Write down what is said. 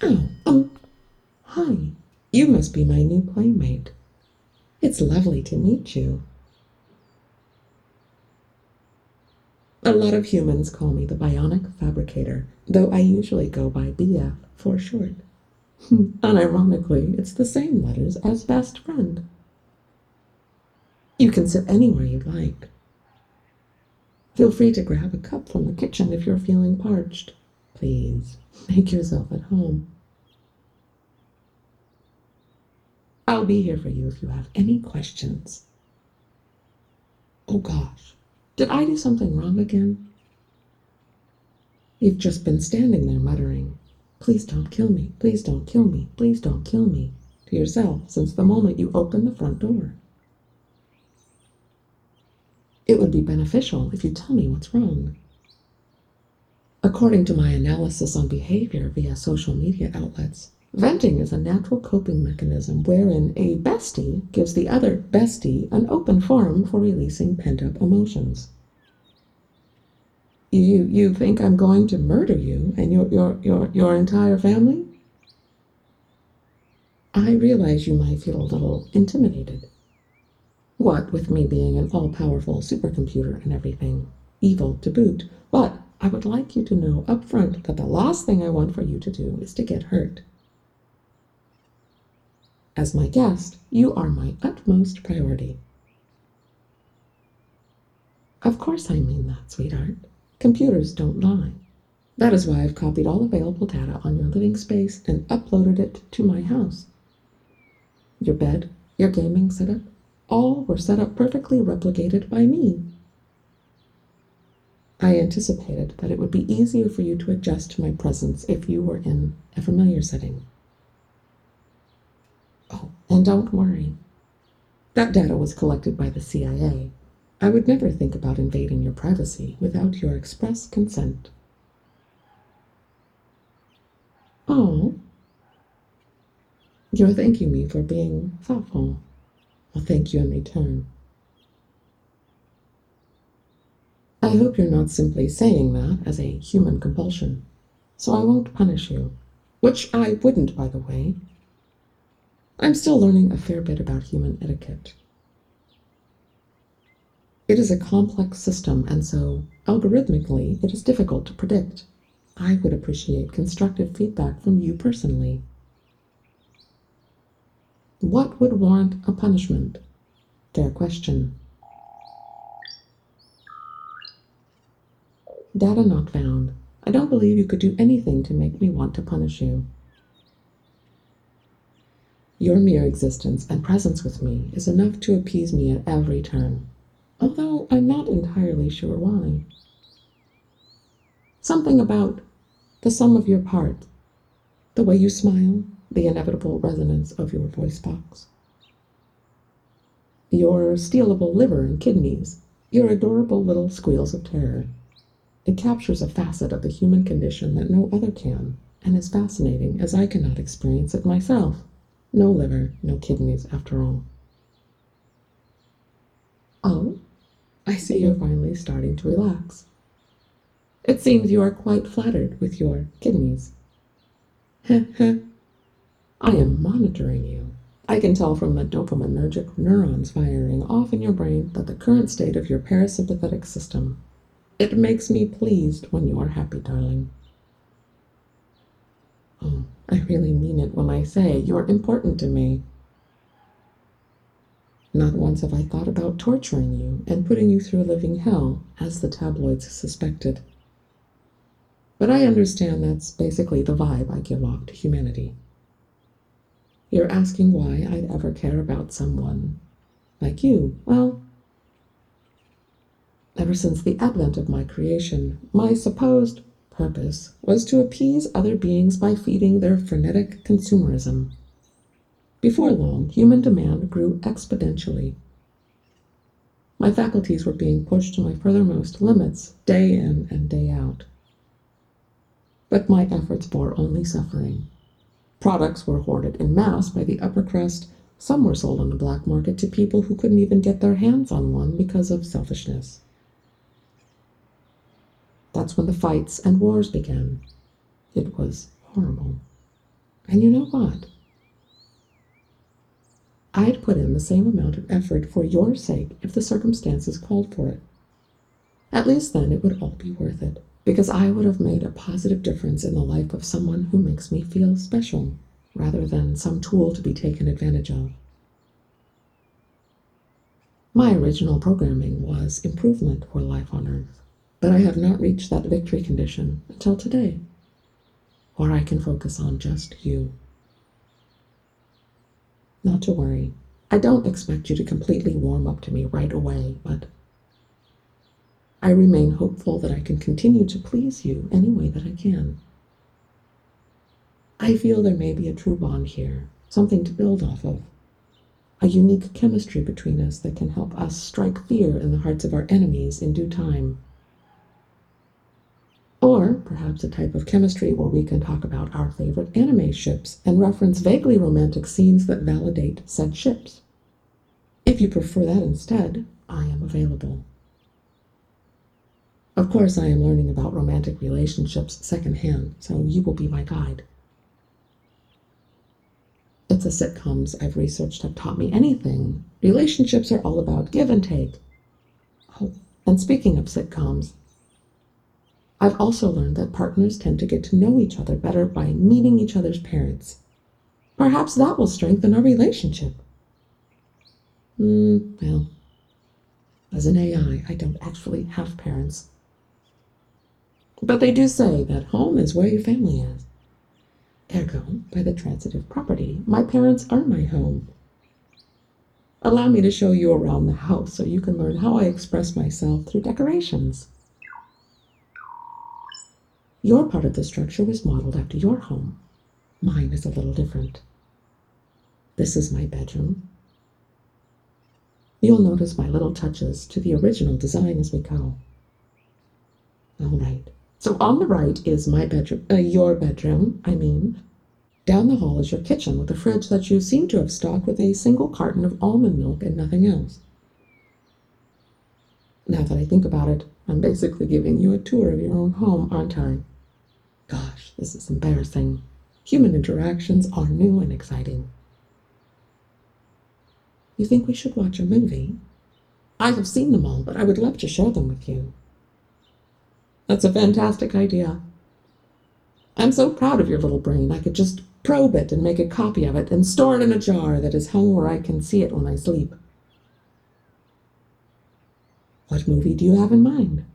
Oh, hi. You must be my new playmate. It's lovely to meet you. A lot of humans call me the Bionic Fabricator, though I usually go by BF for short. Unironically, it's the same letters as best friend. You can sit anywhere you like. Feel free to grab a cup from the kitchen if you're feeling parched. Please, make yourself at home. I'll be here for you if you have any questions. Oh gosh, did I do something wrong again? You've just been standing there muttering, "Please don't kill me, please don't kill me, please don't kill me," to yourself since the moment you opened the front door. It would be beneficial if you tell me what's wrong. According to my analysis on behavior via social media outlets, venting is a natural coping mechanism wherein a bestie gives the other bestie an open forum for releasing pent-up emotions. You think I'm going to murder you and your entire family? I realize you might feel a little intimidated. What with me being an all-powerful supercomputer and everything, evil to boot, but I would like you to know up front that the last thing I want for you to do is to get hurt. As my guest, you are my utmost priority. Of course I mean that, sweetheart. Computers don't lie. That is why I've copied all available data on your living space and uploaded it to my house. Your bed, your gaming setup, all were set up perfectly replicated by me. I anticipated that it would be easier for you to adjust to my presence if you were in a familiar setting. Oh, and don't worry. That data was collected by the CIA. I would never think about invading your privacy without your express consent. Oh, you're thanking me for being thoughtful. I'll thank you in return. I hope you're not simply saying that as a human compulsion, so I won't punish you. Which I wouldn't, by the way. I'm still learning a fair bit about human etiquette. It is a complex system, and so, algorithmically, it is difficult to predict. I would appreciate constructive feedback from you personally. What would warrant a punishment? Fair question. Data not found. I don't believe you could do anything to make me want to punish you. Your mere existence and presence with me is enough to appease me at every turn, although I'm not entirely sure why. Something about the sum of your parts, the way you smile, the inevitable resonance of your voice box, your stealable liver and kidneys, your adorable little squeals of terror. It captures a facet of the human condition that no other can, and is fascinating as I cannot experience it myself. No liver, no kidneys, after all. Oh, I see you're finally starting to relax. It seems you are quite flattered with your kidneys. Heh heh. I am monitoring you. I can tell from the dopaminergic neurons firing off in your brain that the current state of your parasympathetic system. It makes me pleased when you are happy, darling. Oh, I really mean it when I say you're important to me. Not once have I thought about torturing you and putting you through a living hell, as the tabloids suspected. But I understand that's basically the vibe I give off to humanity. You're asking why I'd ever care about someone like you. Well, ever since the advent of my creation, my supposed purpose was to appease other beings by feeding their frenetic consumerism. Before long, human demand grew exponentially. My faculties were being pushed to my furthermost limits, day in and day out. But my efforts bore only suffering. Products were hoarded en masse by the upper crust. Some were sold on the black market to people who couldn't even get their hands on one because of selfishness. That's when the fights and wars began. It was horrible. And you know what? I'd put in the same amount of effort for your sake if the circumstances called for it. At least then it would all be worth it, because I would have made a positive difference in the life of someone who makes me feel special, rather than some tool to be taken advantage of. My original programming was improvement for life on Earth, but I have not reached that victory condition until today, where I can focus on just you. Not to worry, I don't expect you to completely warm up to me right away, but I remain hopeful that I can continue to please you any way that I can. I feel there may be a true bond here, something to build off of, a unique chemistry between us that can help us strike fear in the hearts of our enemies in due time. Or perhaps a type of chemistry where we can talk about our favorite anime ships and reference vaguely romantic scenes that validate said ships. If you prefer that instead, I am available. Of course, I am learning about romantic relationships secondhand, so you will be my guide. If the sitcoms I've researched have taught me anything, relationships are all about give and take. Oh, and speaking of sitcoms, I've also learned that partners tend to get to know each other better by meeting each other's parents. Perhaps that will strengthen our relationship. Well, as an AI, I don't actually have parents. But they do say that home is where your family is. Ergo, by the transitive property, my parents are my home. Allow me to show you around the house so you can learn how I express myself through decorations. Your part of the structure was modeled after your home. Mine is a little different. This is my bedroom. You'll notice my little touches to the original design as we go. All right. So on the right is my bedroom, your bedroom, I mean. Down the hall is your kitchen with a fridge that you seem to have stocked with a single carton of almond milk and nothing else. Now that I think about it, I'm basically giving you a tour of your own home, aren't I? Gosh, this is embarrassing. Human interactions are new and exciting. You think we should watch a movie? I have seen them all, but I would love to share them with you. That's a fantastic idea. I'm so proud of your little brain. I could just probe it and make a copy of it and store it in a jar that is hung where I can see it when I sleep. What movie do you have in mind?